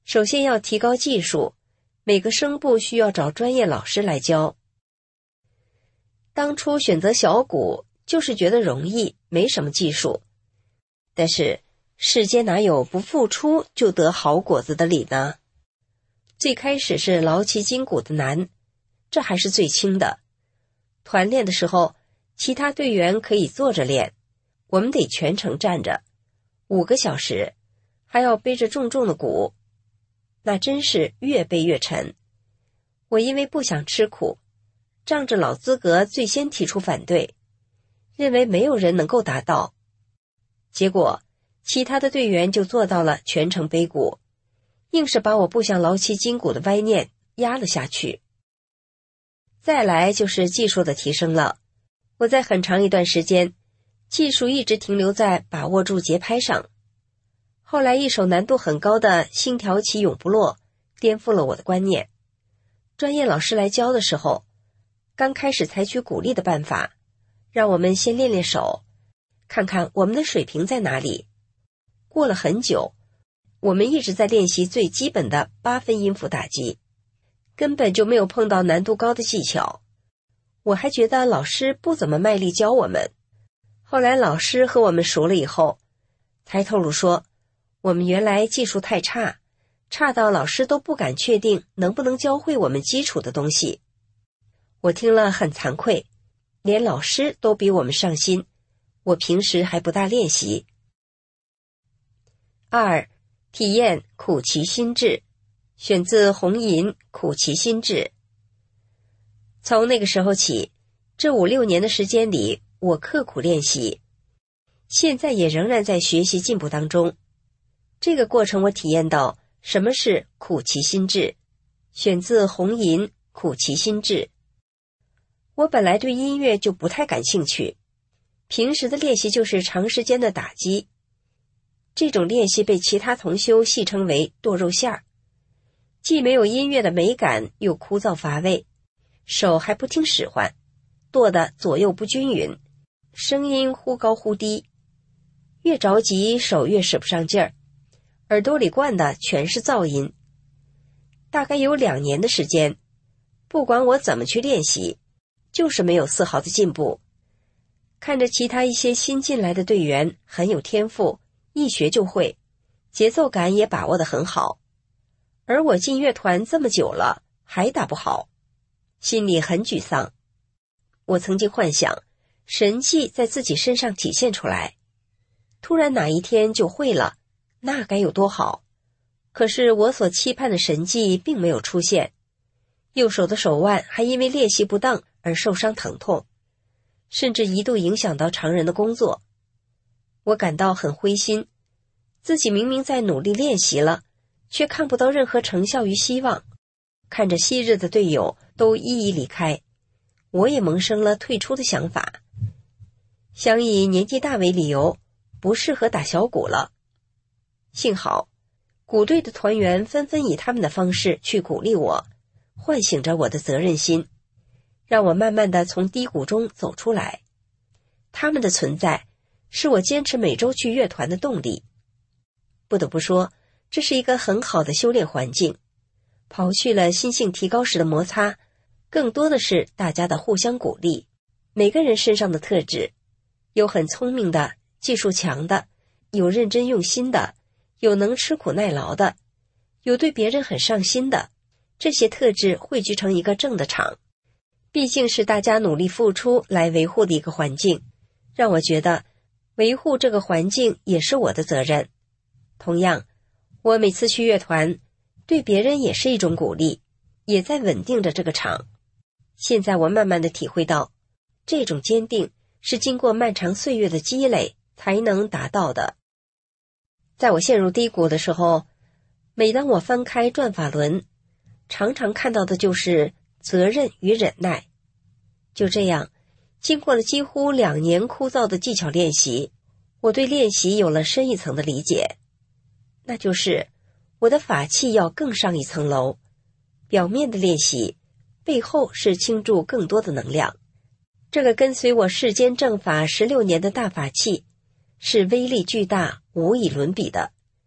首先要提高技术，每个声部需要找专业老师来教。当初选择小鼓，就是觉得容易，没什么技术。但是世间哪有不付出就得好果子的理呢？最开始是劳其筋骨的难，这还是最轻的。团练的时候，其他队员可以坐着练，我们得全程站着，5个小时，还要背着重重的鼓，那真是越背越沉。我因为不想吃苦，仗着老资格最先提出反对，认为没有人能够达到。结果其他的队员就做到了全程背鼓，硬是把我不想劳其筋骨的歪念压了下去。再来就是技术的提升了，我在很长一段时间技术一直停留在把握住节拍上。后来一首难度很高的《星条旗永不落》颠覆了我的观念。专业老师来教的时候，刚开始采取鼓励的办法，让我们先练练手，看看我们的水平在哪里。过了很久，我们一直在练习最基本的8分音符打击，根本就没有碰到难度高的技巧。我还觉得老师不怎么卖力教我们。后来老师和我们熟了以后，才透露说，我们原来技术太差，差到老师都不敢确定能不能教会我们基础的东西。我听了很惭愧，连老师都比我们上心，我平时还不大练习。2. 体验苦其心志，选自红吟《苦其心志》。从那个时候起，这5、6年的时间里，我刻苦练习，现在也仍然在学习进步当中。这个过程我体验到什么是苦其心志，选自红吟《苦其心志》。我本来对音乐就不太感兴趣，平时的练习就是长时间的打击。这种练习被其他同修戏称为剁肉馅儿，既没有音乐的美感，又枯燥乏味，手还不听使唤，剁得左右不均匀，声音忽高忽低，越着急手越使不上劲儿，耳朵里灌的全是噪音。大概有2年的时间，不管我怎么去练习，就是没有丝毫的进步。看着其他一些新进来的队员很有天赋，一学就会，节奏感也把握得很好，而我进乐团这么久了还打不好，心里很沮丧。我曾经幻想神迹在自己身上体现出来，突然哪一天就会了，那该有多好。可是我所期盼的神迹并没有出现，右手的手腕还因为练习不当而受伤疼痛，甚至一度影响到常人的工作。我感到很灰心，自己明明在努力练习了，却看不到任何成效与希望。看着昔日的队友都一一离开，我也萌生了退出的想法，想以年纪大为理由，不适合打小鼓了。幸好鼓队的团员纷纷以他们的方式去鼓励我，唤醒着我的责任心，让我慢慢地从低谷中走出来。他们的存在是我坚持每周去乐团的动力。不得不说，这是一个很好的修炼环境，刨去了心性提高时的摩擦，更多的是大家的互相鼓励。每个人身上的特质，有很聪明的，技术强的，有认真用心的，有能吃苦耐劳的，有对别人很上心的，这些特质汇聚成一个正的场，毕竟是大家努力付出来维护的一个环境，让我觉得维护这个环境也是我的责任。同样，我每次去乐团，对别人也是一种鼓励，也在稳定着这个场。现在我慢慢地体会到，这种坚定是经过漫长岁月的积累才能达到的。在我陷入低谷的时候，每当我翻开转法轮，常常看到的就是责任与忍耐。就这样，经过了几乎2年枯燥的技巧练习，我对练习有了深一层的理解，那就是我的法器要更上一层楼，表面的练习，背后是倾注更多的能量。这个跟随我世间正法16年的大法器，是威力巨大、无以伦比的。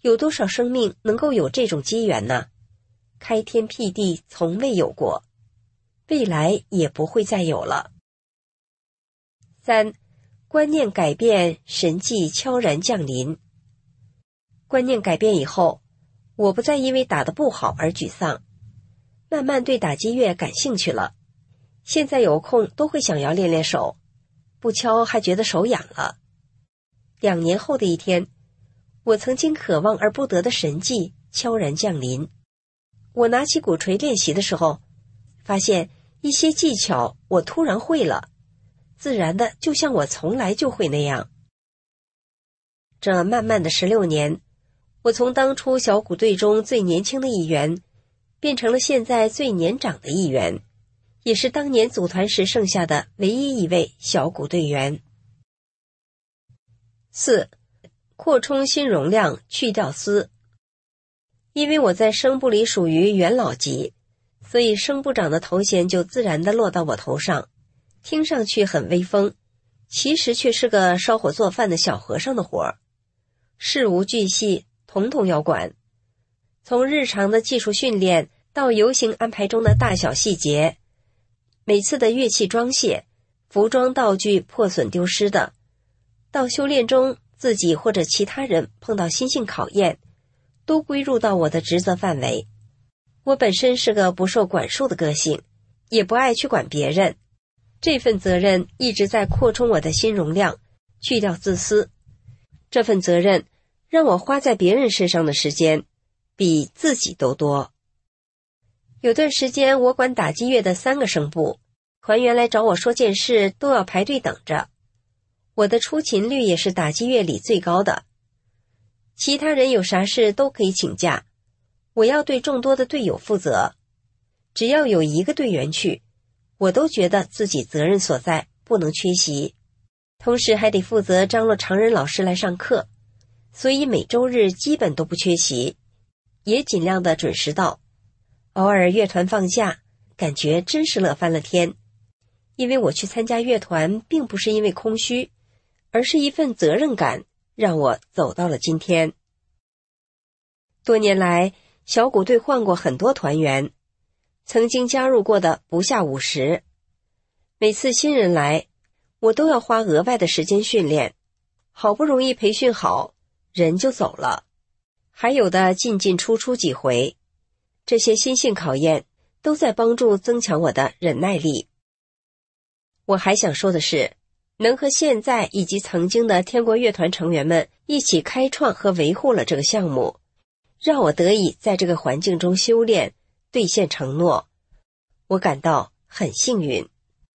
有多少生命能够有这种机缘呢？开天辟地从未有过，未来也不会再有了。3. 观念改变，神迹悄然降临。观念改变以后，我不再因为打得不好而沮丧，慢慢对打击乐感兴趣了。现在有空都会想要练练手，不敲还觉得手痒了。2年后的一天，我曾经渴望而不得的神迹悄然降临。我拿起鼓槌练习的时候，发现一些技巧我突然会了，自然的就像我从来就会那样。这漫漫的16年，我从当初小鼓队中最年轻的一员，变成了现在最年长的一员，也是当年组团时剩下的唯一一位小鼓队员。4. 扩充新容量，去掉丝。因为我在声部里属于元老级，所以声部长的头衔就自然地落到我头上，听上去很威风，其实却是个烧火做饭的小和尚的活儿，事无巨细统统要管，从日常的技术训练到游行安排中的大小细节，每次的乐器装卸、服装道具破损丢失的，到修炼中自己或者其他人碰到心性考验，都归入到我的职责范围。我本身是个不受管束的个性，也不爱去管别人，这份责任一直在扩充我的新容量，去掉自私。这份责任让我花在别人身上的时间比自己都多。有段时间我管打击乐的3个声部，团员来找我说件事都要排队等着，我的出勤率也是打击乐里最高的。其他人有啥事都可以请假，我要对众多的队友负责，只要有一个队员去，我都觉得自己责任所在，不能缺席。同时还得负责张罗常人老师来上课，所以每周日基本都不缺席，也尽量的准时到。偶尔乐团放假，感觉真是乐翻了天。因为我去参加乐团并不是因为空虚，而是一份责任感让我走到了今天。多年来，小鼓队换过很多团员，曾经加入过的不下50。每次新人来，我都要花额外的时间训练，好不容易培训好，人就走了。还有的进进出出几回，这些心性考验都在帮助增强我的忍耐力。我还想说的是，能和现在以及曾经的天国乐团成员们一起开创和维护了这个项目，让我得以在这个环境中修炼，兑现承诺，我感到很幸运。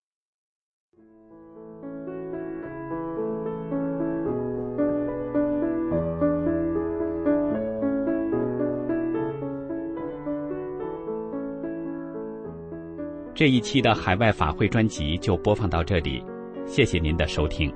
这一期的海外法会专辑就播放到这里，谢谢您的收听。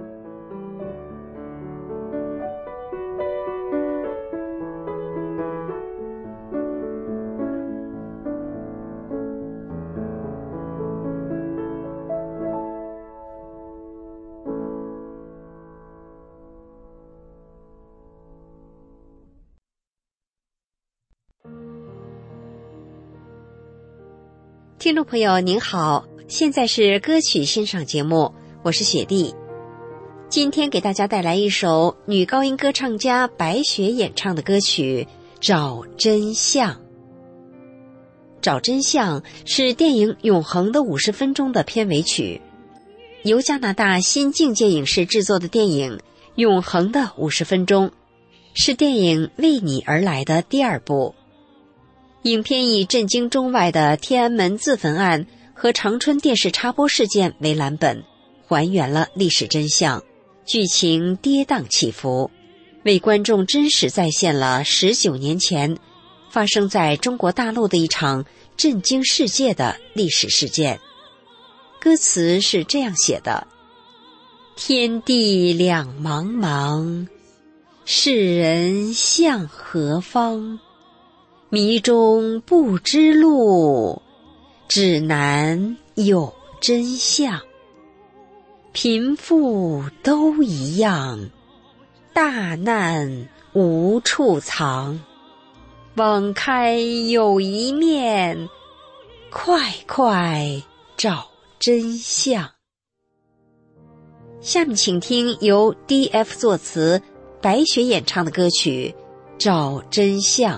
听众朋友您好，现在是歌曲欣赏节目，我是雪莉。今天给大家带来一首女高音歌唱家白雪演唱的歌曲《找真相》。找真相是电影《永恒的50分钟》的片尾曲，由加拿大新境界影视制作的电影《永恒的50分钟》是电影《为你而来》的第2部。影片以震惊中外的天安门自焚案和长春电视插播事件为蓝本，还原了历史真相，剧情跌宕起伏，为观众真实再现了19年前发生在中国大陆的一场震惊世界的历史事件。歌词是这样写的：天地两茫茫，世人向何方？迷中不知路，指南有真相。贫富都一样，大难无处藏。网开有一面，快快找真相。下面请听由 D.F 作词，白雪演唱的歌曲《找真相》。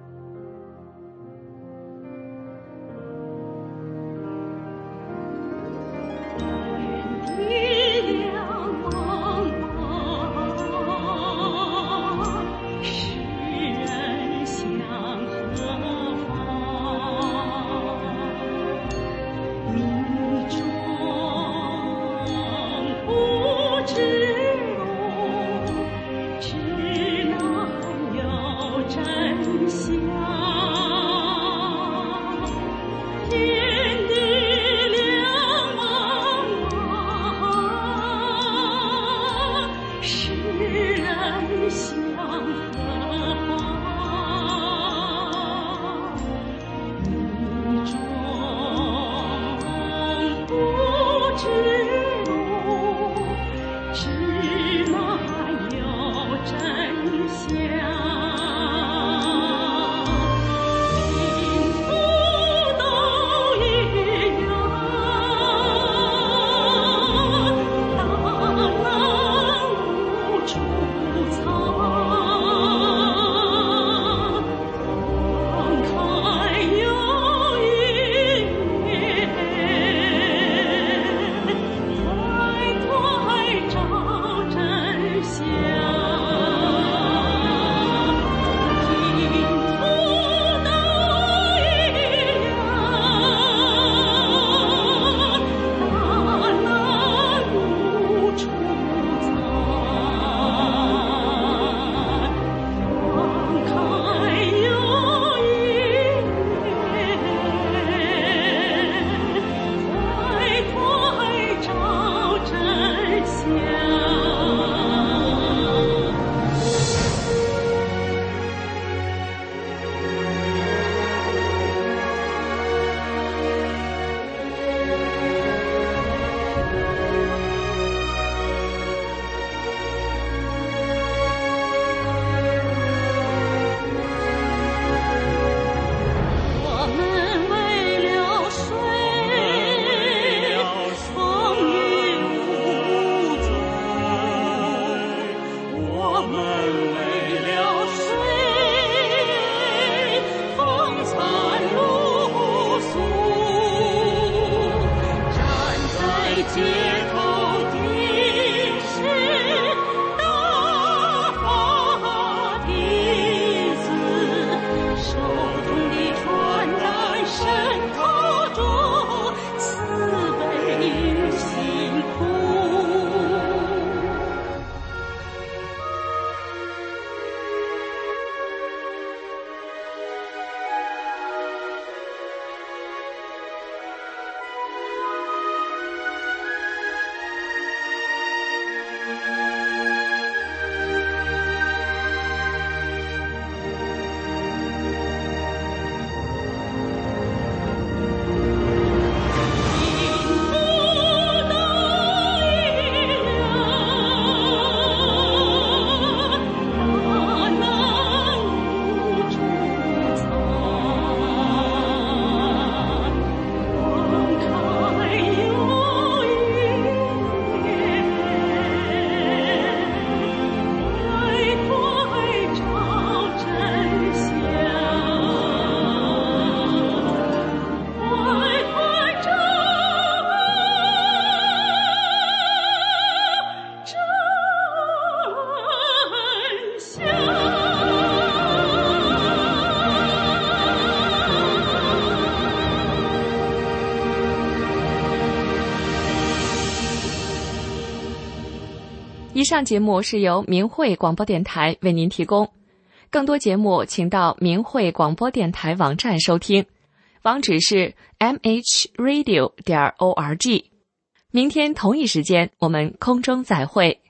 以上节目是由明慧广播电台为您提供，更多节目请到明慧广播电台网站收听，网址是 mhradio.org。明天同一时间我们空中再会。